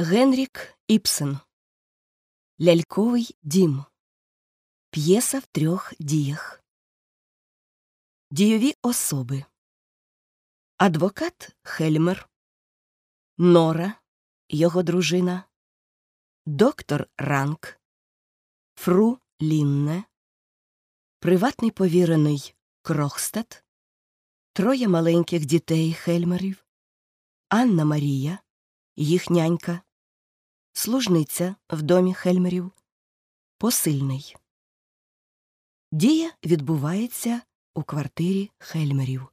Генрік Ібсен. Ляльковий дім. П'єса в 3 діях. Дійові особи. Адвокат Хельмер, Нора, його дружина, доктор Ранк, фру Лінне, приватний повірений Крохстад, 3 маленьких дітей Хельмерів, Анна Марія, їх нянька, служниця в домі Хельмерів, посильний. Дія відбувається у квартирі Хельмерів.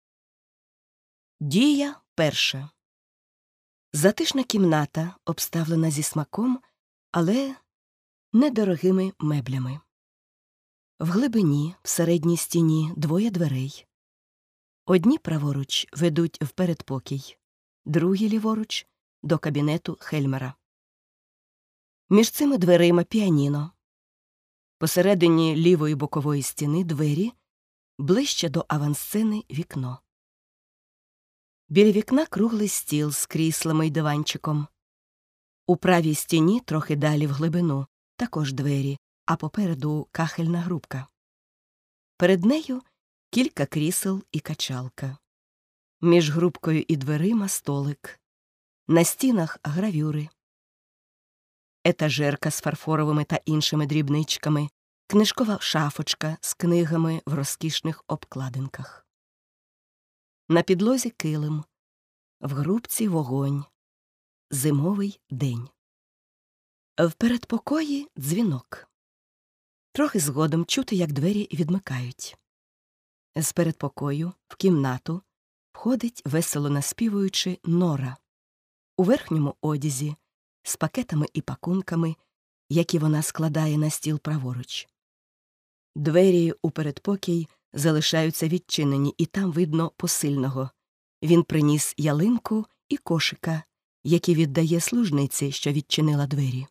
Дія перша. Затишна кімната, обставлена зі смаком, але недорогими меблями. В глибині, в середній стіні, 2 дверей. Одні праворуч ведуть в передпокій, другі ліворуч – до кабінету Хельмера. Між цими дверима піаніно. Посередині лівої бокової стіни двері, ближче до авансцени вікно. Біля вікна круглий стіл з кріслами й диванчиком. У правій стіні, трохи далі в глибину, також двері, а попереду кахельна грубка. Перед нею кілька крісел і качалка. Між грубкою і дверима столик. На стінах гравюри. Етажерка з фарфоровими та іншими дрібничками, книжкова шафочка з книгами в розкішних обкладинках. На підлозі килим, в грубці вогонь. Зимовий день. В передпокої дзвінок. Трохи згодом чути, як двері відмикають. З передпокою в кімнату входить, весело наспівуючи, Нора. У верхньому одязі, з пакетами і пакунками, які вона складає на стіл праворуч. Двері у передпокій залишаються відчинені, і там видно посильного. Він приніс ялинку і кошика, які віддає служниці, що відчинила двері.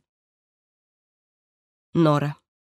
Нора.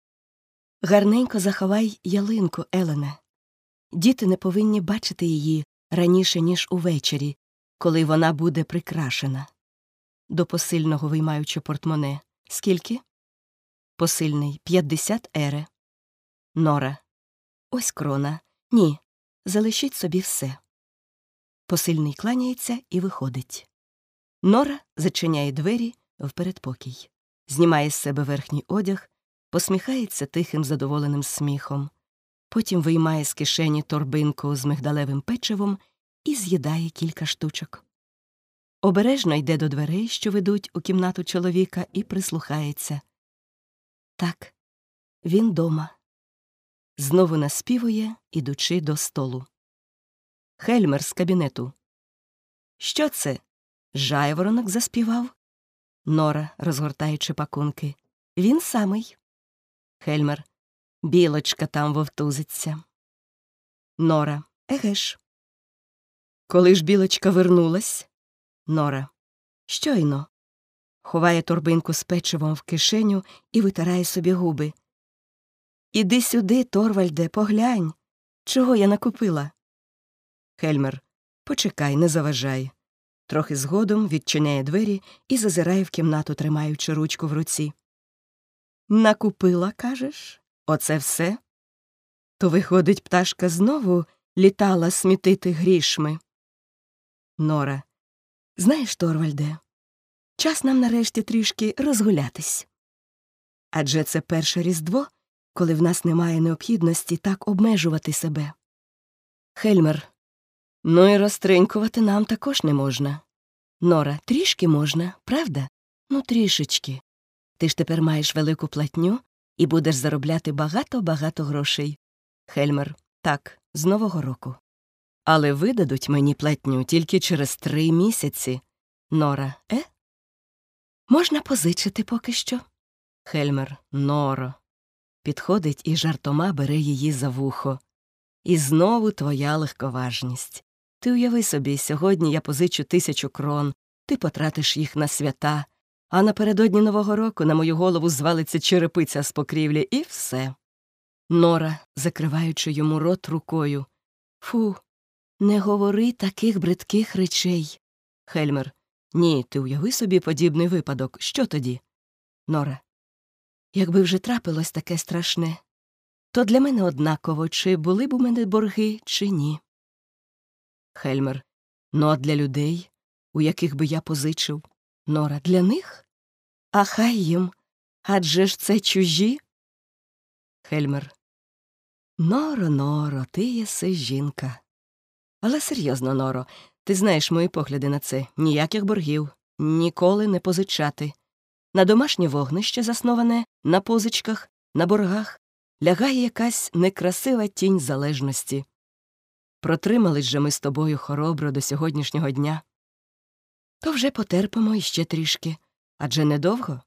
Гарненько заховай ялинку, Елене. Діти не повинні бачити її раніше, ніж увечері, коли вона буде прикрашена. До посильного виймаючи портмоне. Скільки? Посильний. 50 ере. Нора. Ось крона. Ні, залишіть собі все. Посильний кланяється і виходить. Нора зачиняє двері в передпокій. Знімає з себе верхній одяг, посміхається тихим задоволеним сміхом. Потім виймає з кишені торбинку з мигдалевим печивом і з'їдає кілька штучок. Обережно йде до дверей, що ведуть у кімнату чоловіка, і прислухається. Так, він дома. Знову наспівує, ідучи до столу. Хельмер з кабінету. Що це? Жайворонок заспівав? Нора, розгортаючи пакунки. Він самий. Хельмер. Білочка там вовтузиться. Нора. Еге ж. Коли ж білочка вернулась? Нора. Щойно. Ховає торбинку з печивом в кишеню і витирає собі губи. Іди сюди, Торвальде, поглянь. Чого я накупила? Хельмер. Почекай, не заважай. Трохи згодом відчиняє двері і зазирає в кімнату, тримаючи ручку в руці. Накупила, кажеш? Оце все? То, виходить, пташка знову літала смітити грішми. Нора. Знаєш, Торвальде, час нам нарешті трішки розгулятись. Адже це перше Різдво, коли в нас немає необхідності так обмежувати себе. Хельмер. Ну і розтринькувати нам також не можна. Нора. Трішки можна, правда? Ну, трішечки. Ти ж тепер маєш велику платню і будеш заробляти багато-багато грошей. Хельмер. Так, з Нового року. Але видадуть мені платню тільки через 3 місяці. Нора. Можна позичити поки що. Хельмер. Норо. Підходить і жартома бере її за вухо. І знову твоя легковажність. Ти уяви собі, сьогодні я позичу 1000 крон, ти потратиш їх на свята, а напередодні Нового року на мою голову звалиться черепиця з покрівлі, і все. Нора, закриваючи йому рот рукою. Фу, не говори таких бридких речей. Хельмер. Ні, ти уяви собі подібний випадок. Що тоді? Нора. Якби вже трапилось таке страшне, то для мене однаково, чи були б у мене борги, чи ні. Хельмер. Ну, а для людей, у яких би я позичив? Нора. Для них? А хай їм. Адже ж це чужі? Хельмер. Норо, Норо, ти єси жінка. Але серйозно, Норо, ти знаєш мої погляди на це. Ніяких боргів. Ніколи не позичати. На домашнє вогнище, засноване на позичках, на боргах, лягає якась некрасива тінь залежності. Протримались же ми з тобою хоробро до сьогоднішнього дня. То вже потерпимо іще трішки. Адже недовго.